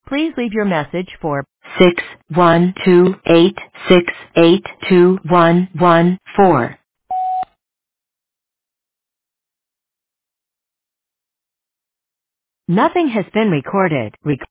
Please leave your message for 612-868-2114. Nothing has been recorded.